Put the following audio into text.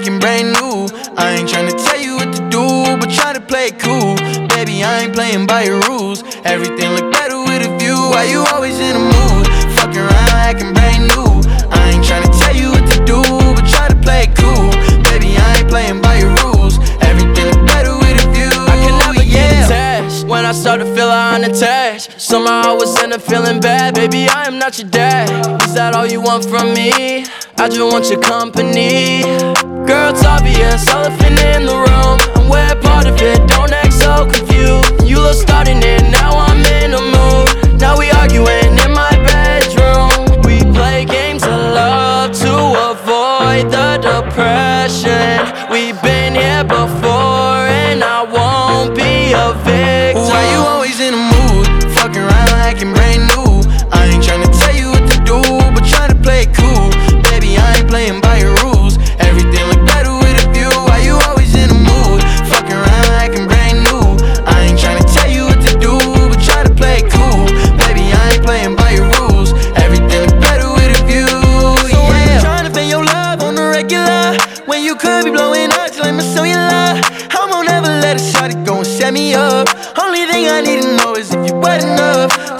acting brand new. I ain't tryna tell you what to do, but try to play it cool. Baby, I ain't playing by your rules. Everything look better with a view. Why you always in the mood? Fucking around acting brand new. I ain't tryna tell you what to do, but try to play it cool. Baby, I ain't playing by your rules. Everything look better with a view. I can never get attached. When I start to feel unattached, somehow I was end up feeling bad. Baby, I am not your dad. Is that all you want from me? I just want your company. Girl, it's obvious, elephant in the room, and we're part of it, don't act so confused. You love starting it, now I'm in a mood. Now we arguing in my bedroom. We play games of love to avoid the depression. We've been here before and I won't be a victim. Why you always in the mood? Fucking around acting brand new. I ain't tryna tell you what to do, but try to play it cool. Baby, I ain't playing by your rules. Everything look better with a view. Why you always in the mood? Fucking around acting brand new. I ain't tryna tell you what to do, but try to play it cool. Baby, I ain't playing by your rules. Everything look better with a view. So when you tryna pay your love on the regular, when you could be blowing up like my cellular, I won't ever let a shawty go and set me up. Only thing I need to know is if you wet enough.